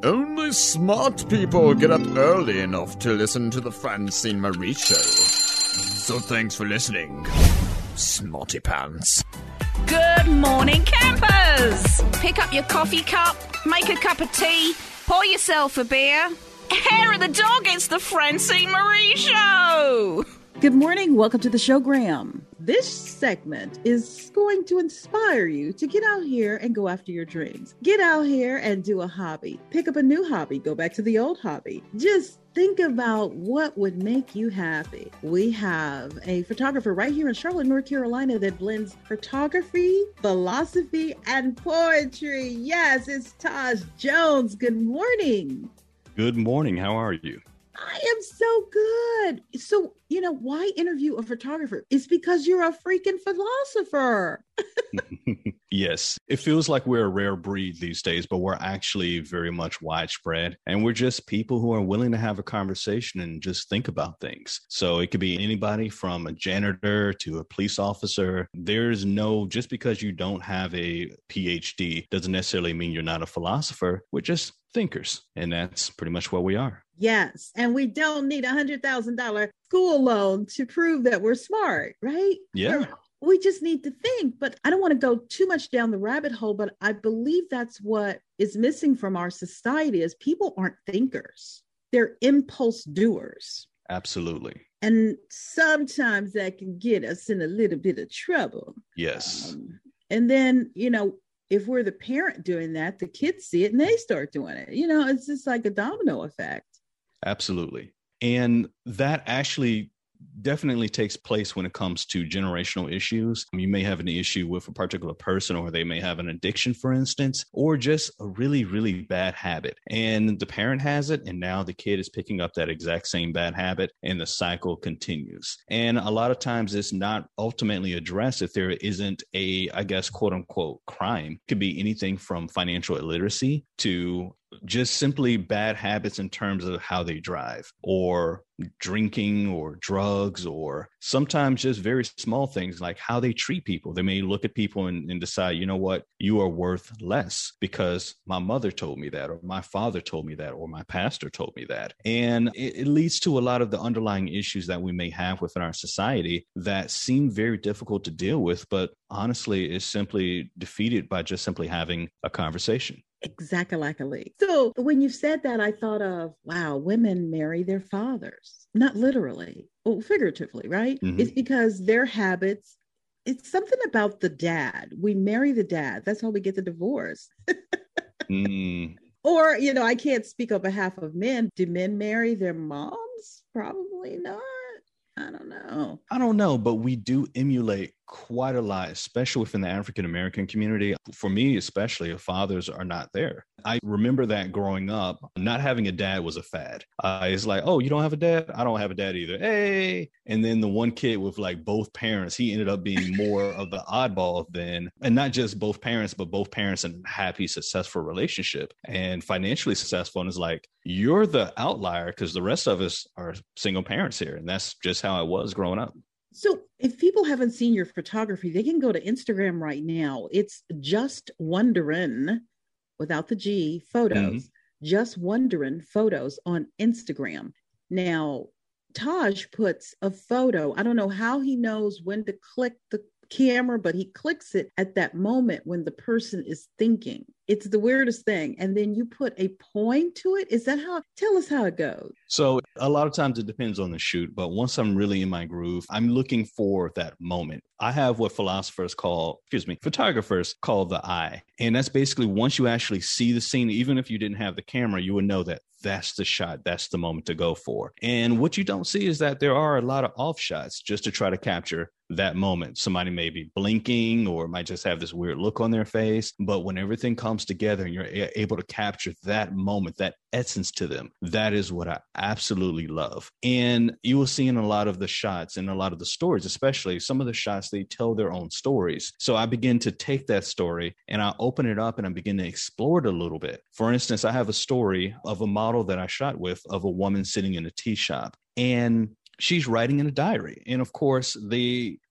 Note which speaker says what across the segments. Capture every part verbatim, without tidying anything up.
Speaker 1: Only smart people get up early enough to listen to the Francine Marie Show. So thanks for listening, Smarty Pants.
Speaker 2: Good morning, campers! Pick up your coffee cup, make a cup of tea, pour yourself a beer. Hair of the dog, it's the Francine Marie Show!
Speaker 3: Good morning. Welcome to the show, Graham. This segment is going to inspire you to get out here and go after your dreams. Get out here and do a hobby. Pick up a new hobby. Go back to the old hobby. Just think about what would make you happy. We have a photographer right here in Charlotte, North Carolina that blends photography, philosophy, and poetry. Yes, it's Taj Jones. Good morning.
Speaker 4: Good morning. How are you?
Speaker 3: I am so good. So, you know, why interview a photographer? It's because you're a freaking philosopher.
Speaker 4: Yes, it feels like we're a rare breed these days, but we're actually very much widespread. And we're just people who are willing to have a conversation and just think about things. So it could be anybody from a janitor to a police officer. There's no, just because you don't have a P H D doesn't necessarily mean you're not a philosopher. We're just thinkers. And that's pretty much what we are.
Speaker 3: Yes. And we don't need a one hundred thousand dollars school loan to prove that we're smart, right?
Speaker 4: Yeah.
Speaker 3: And we just need to think. But I don't want to go too much down the rabbit hole, but I believe that's what is missing from our society is people aren't thinkers. They're impulse doers.
Speaker 4: Absolutely.
Speaker 3: And sometimes that can get us in a little bit of trouble.
Speaker 4: Yes.
Speaker 3: Um, and then, you know, if we're the parent doing that, the kids see it and they start doing it. You know, it's just like a domino effect.
Speaker 4: Absolutely. And that actually definitely takes place when it comes to generational issues. You may have an issue with a particular person, or they may have an addiction, for instance, or just a really, really bad habit. And the parent has it, and now the kid is picking up that exact same bad habit, and the cycle continues. And a lot of times it's not ultimately addressed if there isn't a, I guess, quote unquote, crime. It could be anything from financial illiteracy to just simply bad habits in terms of how they drive, or drinking, or drugs, or sometimes just very small things like how they treat people. They may look at people and, and decide, you know what, you are worth less because my mother told me that, or my father told me that, or my pastor told me that. And it, it leads to a lot of the underlying issues that we may have within our society that seem very difficult to deal with, but honestly is simply defeated by just simply having a conversation.
Speaker 3: Exactly. So when you said that, I thought of, wow, women marry their fathers, not literally, well, figuratively, right? Mm-hmm. It's because their habits, it's something about the dad. We marry the dad. That's how we get the divorce. mm. Or, you know, I can't speak on behalf of men. Do men marry their moms? Probably not. I don't know.
Speaker 4: I don't know, but we do emulate quite a lot, especially within the African-American community. For me, especially, if fathers are not there. I remember that growing up, not having a dad was a fad. Uh, it's like, oh, you don't have a dad? I don't have a dad either. Hey. And then the one kid with like both parents, he ended up being more of the oddball than, and not just both parents, but both parents in a happy, successful relationship and financially successful. And it's like, you're the outlier because the rest of us are single parents here. And that's just how it was growing up.
Speaker 3: So if people haven't seen your photography, they can go to Instagram right now. It's Just Wondering, without the G, photos. Mm-hmm. Just Wondering photos on Instagram. Now, Taj puts a photo. I don't know how he knows when to click the camera, but he clicks it at that moment when the person is thinking. It's the weirdest thing. And then you put a point to it. Is that how? Tell us how it goes.
Speaker 4: So a lot of times it depends on the shoot, but once I'm really in my groove, I'm looking for that moment. I have what philosophers call, excuse me, photographers call the eye. And that's basically once you actually see the scene, even if you didn't have the camera, you would know that that's the shot. That's the moment to go for. And what you don't see is that there are a lot of off shots just to try to capture that moment. Somebody may be blinking or might just have this weird look on their face. But when everything comes together and you're able to capture that moment, that essence to them, that is what I absolutely love. And you will see in a lot of the shots and a lot of the stories, especially some of the shots, they tell their own stories. So I begin to take that story and I open it up and I begin to explore it a little bit. For instance, I have a story of a model that I shot with of a woman sitting in a tea shop. And she's writing in a diary. And of course, the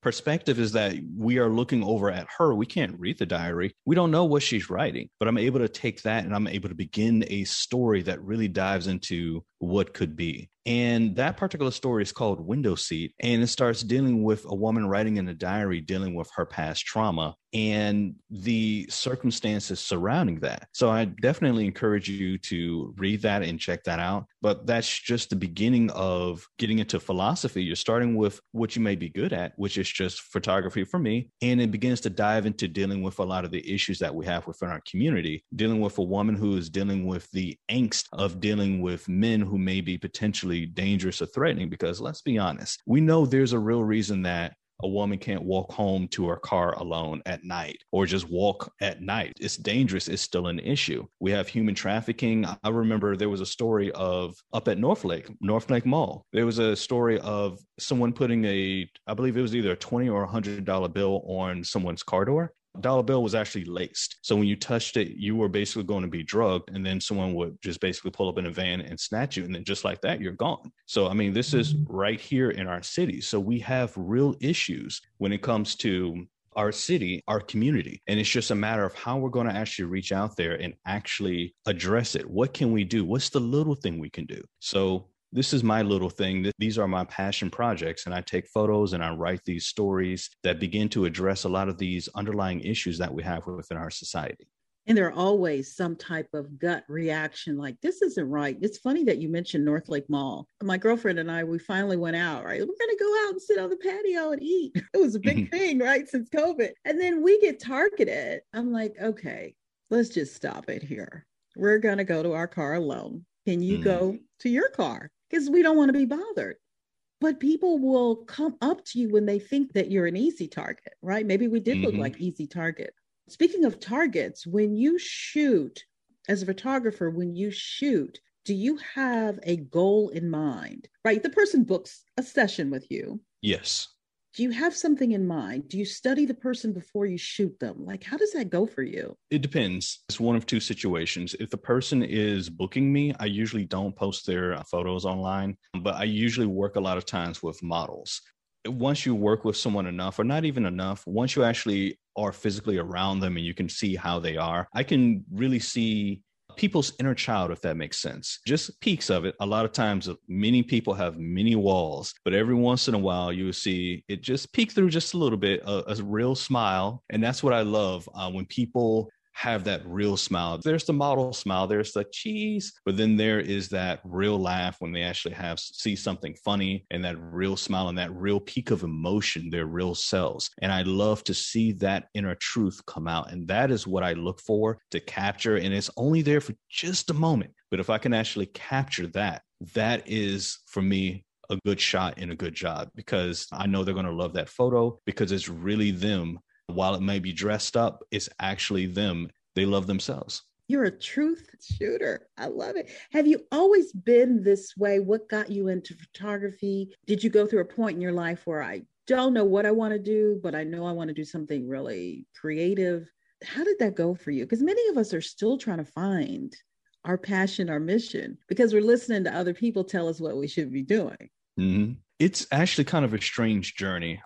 Speaker 4: perspective is that we are looking over at her. We can't read the diary. We don't know what she's writing, but I'm able to take that and I'm able to begin a story that really dives into what could be. And that particular story is called Window Seat. And it starts dealing with a woman writing in a diary, dealing with her past trauma and the circumstances surrounding that. So I definitely encourage you to read that and check that out. But that's just the beginning of getting into philosophy. You're starting with what you may be good at, which is just photography for me. And it begins to dive into dealing with a lot of the issues that we have within our community, dealing with a woman who is dealing with the angst of dealing with men who may be potentially dangerous or threatening. Because let's be honest, we know there's a real reason that a woman can't walk home to her car alone at night or just walk at night. It's dangerous. It's still an issue. We have human trafficking. I remember there was a story of up at North Lake, North Lake Mall. There was a story of someone putting a, I believe it was either a twenty or a one hundred dollar bill on someone's car door. Dollar bill was actually laced. So when you touched it, you were basically going to be drugged. And then someone would just basically pull up in a van and snatch you. And then just like that, you're gone. So, I mean, this is right here in our city. So we have real issues when it comes to our city, our community. And it's just a matter of how we're going to actually reach out there and actually address it. What can we do? What's the little thing we can do? So this is my little thing. These are my passion projects, and I take photos and I write these stories that begin to address a lot of these underlying issues that we have within our society.
Speaker 3: And there are always some type of gut reaction like, this isn't right. It's funny that you mentioned North Lake Mall. My girlfriend and I, we finally went out, right? We're going to go out and sit on the patio and eat. It was a big thing, right? Since COVID. And then we get targeted. I'm like, okay, let's just stop it here. We're going to go to our car alone. Can you mm. go to your car? Because we don't want to be bothered. But people will come up to you when they think that you're an easy target, right? Maybe we did mm-hmm. look like easy target. Speaking of targets, when you shoot, as a photographer, when you shoot, do you have a goal in mind, right? The person books a session with you.
Speaker 4: Yes.
Speaker 3: Do you have something in mind? Do you study the person before you shoot them? Like, how does that go for you?
Speaker 4: It depends. It's one of two situations. If the person is booking me, I usually don't post their photos online, but I usually work a lot of times with models. Once you work with someone enough, or not even enough, once you actually are physically around them and you can see how they are, I can really see people's inner child, if that makes sense. Just peaks of it. A lot of times, many people have many walls, but every once in a while, you will see it just peek through just a little bit, a, a real smile. And that's what I love uh, when people have that real smile. There's the model smile, there's the cheese, but then there is that real laugh when they actually have see something funny, and that real smile and that real peak of emotion, their real selves. And I love to see that inner truth come out. And that is what I look for to capture. And it's only there for just a moment. But if I can actually capture that, that is for me a good shot and a good job, because I know they're going to love that photo because it's really them. While it may be dressed up, it's actually them. They love themselves.
Speaker 3: You're a truth shooter. I love it. Have you always been this way? What got you into photography? Did you go through a point in your life where I don't know what I want to do, but I know I want to do something really creative? How did that go for you? Because many of us are still trying to find our passion, our mission, because we're listening to other people tell us what we should be doing.
Speaker 4: Mm-hmm. It's actually kind of a strange journey.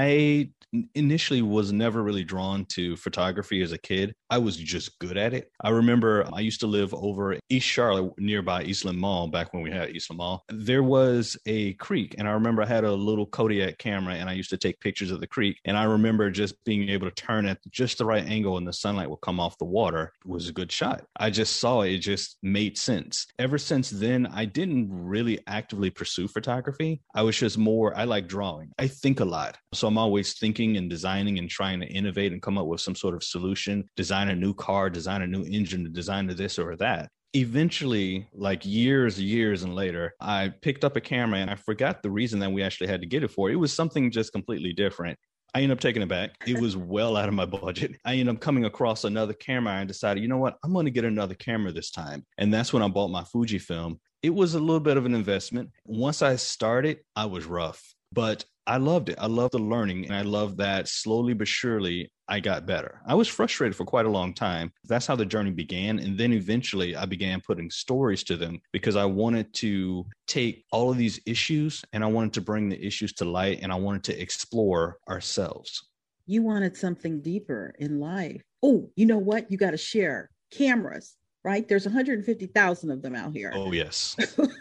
Speaker 4: I initially was never really drawn to photography as a kid. I was just good at it. I remember I used to live over East Charlotte, nearby Eastland Mall, back when we had Eastland Mall. There was a creek, and I remember I had a little Kodiak camera, and I used to take pictures of the creek. And I remember just being able to turn at just the right angle, and the sunlight would come off the water. It was a good shot. I just saw it. It just made sense. Ever since then, I didn't really actively pursue photography. I was just more, I like drawing. I think a lot. So I'm always thinking and designing and trying to innovate and come up with some sort of solution, design a new car, design a new engine, design to this or that. Eventually, like years, years and later, I picked up a camera and I forgot the reason that we actually had to get it for. It was something just completely different. I ended up taking it back. It was well out of my budget. I ended up coming across another camera and decided, you know what, I'm going to get another camera this time. And that's when I bought my Fujifilm. It was a little bit of an investment. Once I started, I was rough. But I loved it. I loved the learning. And I love that slowly but surely I got better. I was frustrated for quite a long time. That's how the journey began. And then eventually I began putting stories to them because I wanted to take all of these issues and I wanted to bring the issues to light and I wanted to explore ourselves.
Speaker 3: You wanted something deeper in life. Oh, you know what? You got to share cameras, right? There's one hundred fifty thousand of them out here.
Speaker 4: Oh, yes.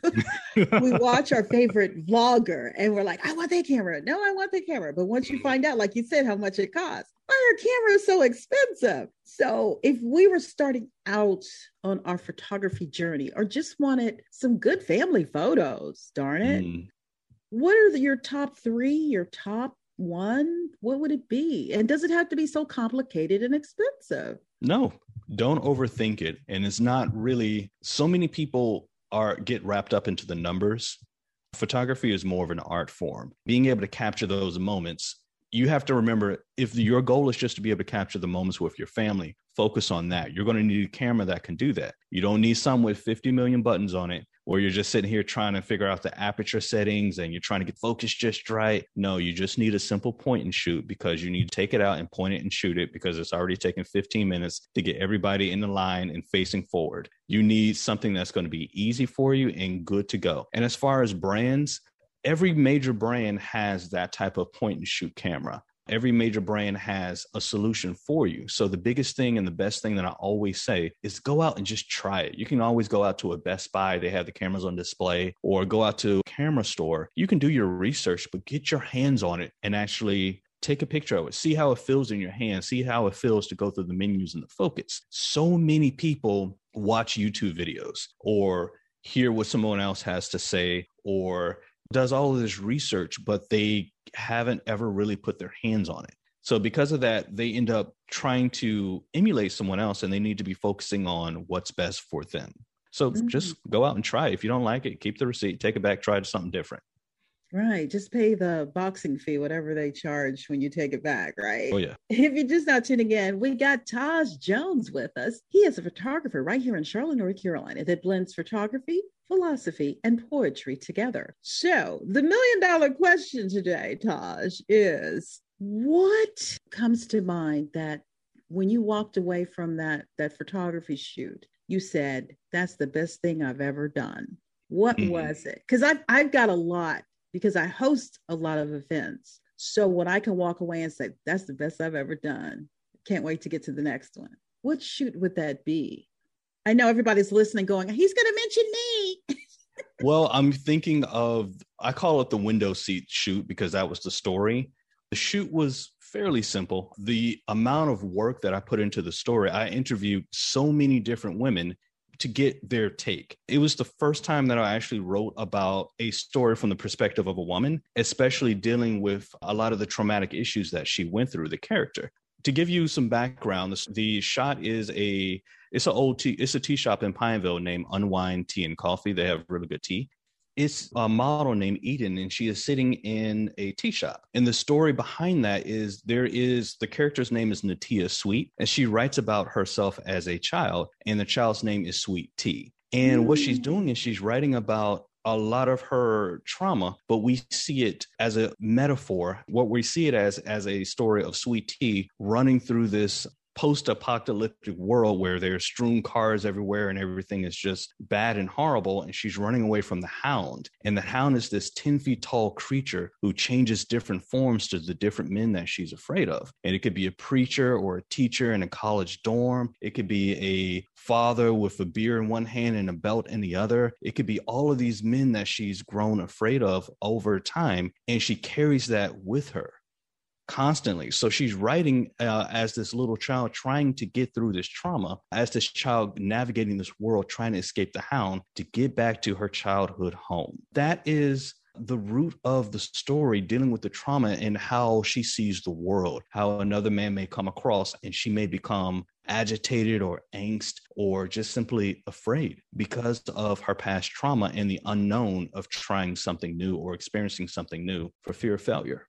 Speaker 3: We watch our favorite vlogger and we're like, I want that camera. No, I want that camera. But once you find out, like you said, how much it costs, why are cameras so expensive? So if we were starting out on our photography journey or just wanted some good family photos, darn it, mm. what are the, your top three, your top one? What would it be? And does it have to be so complicated and expensive?
Speaker 4: No, don't overthink it. And it's not really, so many people are get wrapped up into the numbers. Photography is more of an art form. Being able to capture those moments, you have to remember, if your goal is just to be able to capture the moments with your family, focus on that. You're going to need a camera that can do that. You don't need some with fifty million buttons on it, or you're just sitting here trying to figure out the aperture settings and you're trying to get focus just right. No, you just need a simple point and shoot, because you need to take it out and point it and shoot it, because it's already taken fifteen minutes to get everybody in the line and facing forward. You need something that's going to be easy for you and good to go. And as far as brands, every major brand has that type of point and shoot camera. Every major brand has a solution for you. So the biggest thing and the best thing that I always say is go out and just try it. You can always go out to a Best Buy. They have the cameras on display, or go out to a camera store. You can do your research, but get your hands on it and actually take a picture of it. See how it feels in your hand. See how it feels to go through the menus and the focus. So many people watch YouTube videos or hear what someone else has to say or does all of this research, but they haven't ever really put their hands on it. So because of that, they end up trying to emulate someone else, and they need to be focusing on what's best for them. So mm-hmm. just go out and try it. If you don't like it, keep the receipt, take it back, try something different.
Speaker 3: Right. Just pay the boxing fee, whatever they charge when you take it back, right?
Speaker 4: Oh, yeah.
Speaker 3: If you're just not tuning in, we got Taj Jones with us. He is a photographer right here in Charlotte, North Carolina, that blends photography, philosophy, and poetry together. So the million dollar question today, Taj, is what comes to mind that when you walked away from that, that photography shoot, you said, that's the best thing I've ever done? What mm-hmm. was it? Because I've, I've got a lot, because I host a lot of events. So when I can walk away and say, that's the best I've ever done, can't wait to get to the next one. What shoot would that be? I know everybody's listening going, he's going to mention me.
Speaker 4: Well, I'm thinking of, I call it the window seat shoot because that was the story. The shoot was fairly simple. The amount of work that I put into the story, I interviewed so many different women to get their take. It was the first time that I actually wrote about a story from the perspective of a woman, especially dealing with a lot of the traumatic issues that she went through, the character. To give you some background, the shot is a, it's an old tea, it's a tea shop in Pineville named Unwind Tea and Coffee. They have really good tea. It's a model named Eden, and she is sitting in a tea shop. And the story behind that is there is, the character's name is Natia Sweet, and she writes about herself as a child, and the child's name is Sweet Tea. And mm. what she's doing is she's writing about a lot of her trauma, but we see it as a metaphor. What we see it as, as a story of Sweet Tea running through this post-apocalyptic world where there's strewn cars everywhere and everything is just bad and horrible, and she's running away from the Hound. And the Hound is this ten feet tall creature who changes different forms to the different men that she's afraid of. And it could be a preacher or a teacher in a college dorm. It could be a father with a beer in one hand and a belt in the other. It could be all of these men that she's grown afraid of over time, and she carries that with her constantly. So she's writing uh, as this little child trying to get through this trauma, as this child navigating this world, trying to escape the Hound to get back to her childhood home. That is the root of the story, dealing with the trauma and how she sees the world, how another man may come across and she may become agitated or angst or just simply afraid because of her past trauma and the unknown of trying something new or experiencing something new for fear of failure.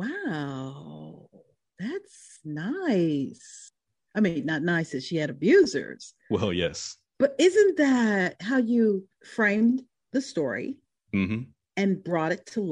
Speaker 3: Wow, that's nice. I mean, not nice that she had abusers.
Speaker 4: Well, yes.
Speaker 3: But isn't that how you framed the story
Speaker 4: mm-hmm.
Speaker 3: and brought it to life?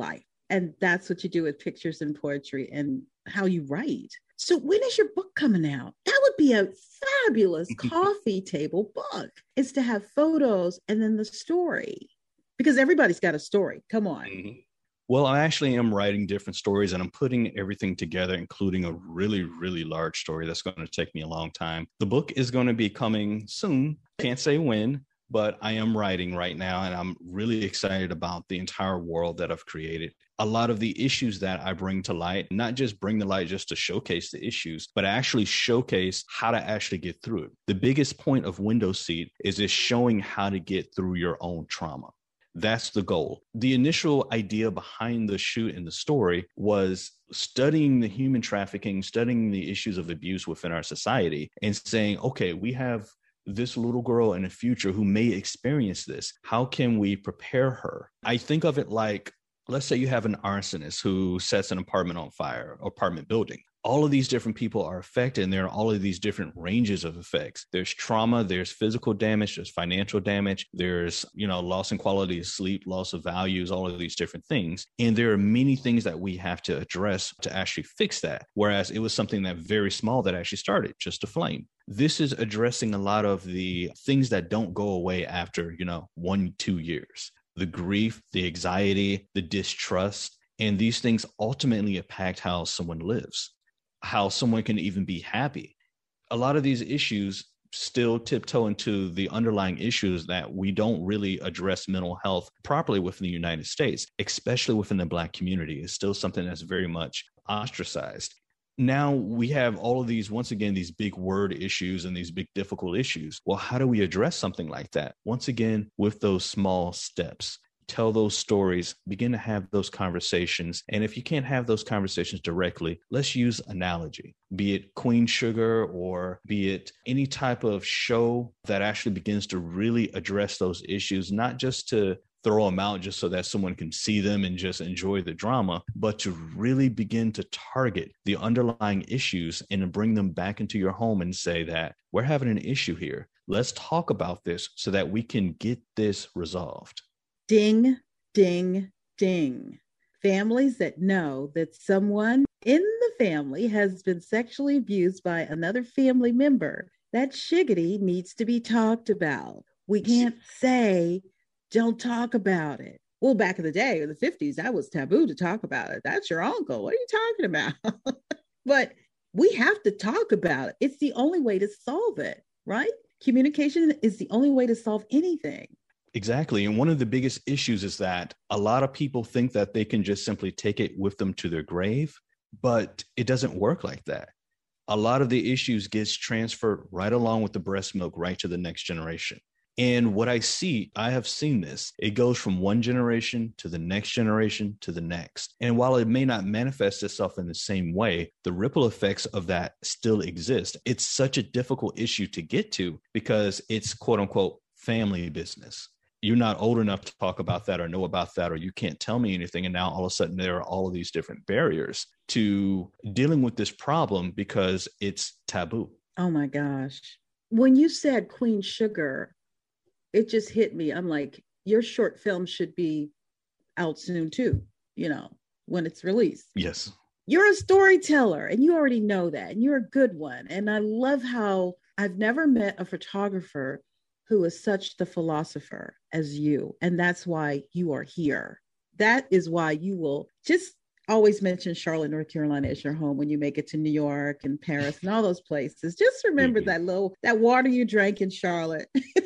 Speaker 3: And that's what you do with pictures and poetry and how you write. So when is your book coming out? That would be a fabulous coffee table book, is to have photos and then the story, because everybody's got a story. Come on.
Speaker 4: Mm-hmm. Well, I actually am writing different stories, and I'm putting everything together, including a really, really large story that's going to take me a long time. The book is going to be coming soon. Can't say when, but I am writing right now, and I'm really excited about the entire world that I've created. A lot of the issues that I bring to light, not just bring to light just to showcase the issues, but actually showcase how to actually get through it. The biggest point of Window Seat is just showing how to get through your own trauma. That's the goal. The initial idea behind the shoot and the story was studying the human trafficking, studying the issues of abuse within our society, and saying, okay, we have this little girl in the future who may experience this. How can we prepare her? I think of it like, let's say you have an arsonist who sets an apartment on fire, apartment building. All of these different people are affected, and there are all of these different ranges of effects. There's trauma, there's physical damage, there's financial damage, there's, you know, loss in quality of sleep, loss of values, all of these different things. And there are many things that we have to address to actually fix that. Whereas it was something that very small that actually started, just a flame. This is addressing a lot of the things that don't go away after, you know, one, two years. The grief, the anxiety, the distrust, and these things ultimately impact how someone lives, how someone can even be happy. A lot of these issues still tiptoe into the underlying issues that we don't really address mental health properly within the United States, especially within the Black community. It's still something that's very much ostracized. Now we have all of these, once again, these big word issues and these big difficult issues. Well, how do we address something like that? Once again, with those small steps. Tell those stories, begin to have those conversations. And if you can't have those conversations directly, let's use analogy, be it Queen Sugar or be it any type of show that actually begins to really address those issues, not just to throw them out just so that someone can see them and just enjoy the drama, but to really begin to target the underlying issues and to bring them back into your home and say that we're having an issue here. Let's talk about this so that we can get this resolved.
Speaker 3: Ding, ding, ding. Families that know that someone in the family has been sexually abused by another family member, that shiggity needs to be talked about. We can't say, don't talk about it. Well, back in the day, in the fifties, that was taboo to talk about it. That's your uncle. What are you talking about? But we have to talk about it. It's the only way to solve it, right? Communication is the only way to solve anything.
Speaker 4: Exactly. And one of the biggest issues is that a lot of people think that they can just simply take it with them to their grave, but it doesn't work like that. A lot of the issues gets transferred right along with the breast milk right to the next generation. And what I see, I have seen this, it goes from one generation to the next generation to the next. And while it may not manifest itself in the same way, the ripple effects of that still exist. It's such a difficult issue to get to because it's quote unquote family business. You're not old enough to talk about that or know about that, or you can't tell me anything. And now all of a sudden there are all of these different barriers to dealing with this problem because it's taboo.
Speaker 3: Oh my gosh. When you said Queen Sugar, it just hit me. I'm like, your short film should be out soon too, you know, when it's released.
Speaker 4: Yes.
Speaker 3: You're a storyteller and you already know that. And you're a good one. And I love how I've never met a photographer who is such the philosopher as you. And that's why you are here. That is why you will just always mention Charlotte, North Carolina as your home when you make it to New York and Paris and all those places. Just remember that little, that water you drank in Charlotte.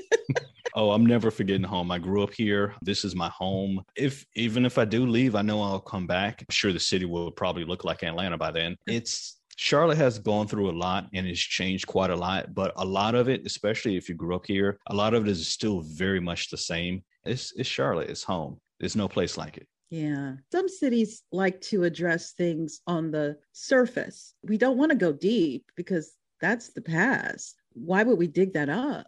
Speaker 4: Oh, I'm never forgetting home. I grew up here. This is my home. If even if I do leave, I know I'll come back. I'm sure the city will probably look like Atlanta by then. It's Charlotte has gone through a lot and it's changed quite a lot, but a lot of it, especially if you grew up here, a lot of it is still very much the same. It's, it's Charlotte, it's home. There's no place like it.
Speaker 3: Yeah. Some cities like to address things on the surface. We don't want to go deep because that's the past. Why would we dig that up?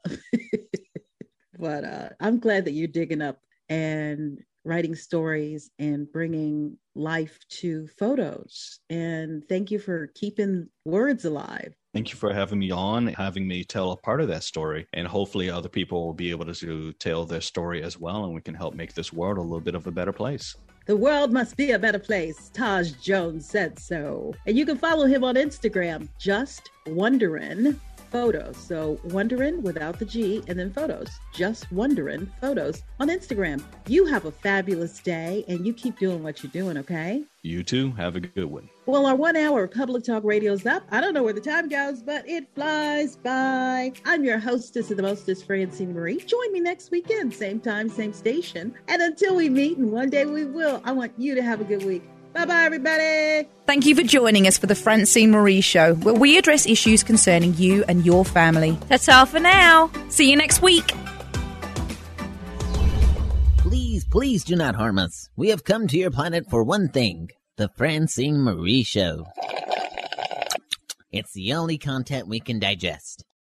Speaker 3: But uh, I'm glad that you're digging up and writing stories and bringing life to photos. And thank you for keeping words alive.
Speaker 4: Thank you for having me on, having me tell a part of that story. And hopefully other people will be able to tell their story as well. And we can help make this world a little bit of a better place.
Speaker 3: The world must be a better place. Taj Jones said so. And you can follow him on Instagram, Just Wonderin' Photos. So Wonderin' without the G and then photos. Just Wonderin' Photos on Instagram. You have a fabulous day and you keep doing what you're doing, okay?
Speaker 4: You too. Have a good one.
Speaker 3: Well, our one hour of Public Talk Radio's up. I don't know where the time goes, but it flies by. I'm your hostess and the mostess, Francine Marie. Join me next weekend, same time, same station. And until we meet, and one day we will, I want you to have a good week. Bye-bye, everybody.
Speaker 2: Thank you for joining us for the Francine Marie Show, where we address issues concerning you and your family. Ta-ta for now. See you next week.
Speaker 5: Please, please do not harm us. We have come to your planet for one thing, the Francine Marie Show. It's the only content we can digest.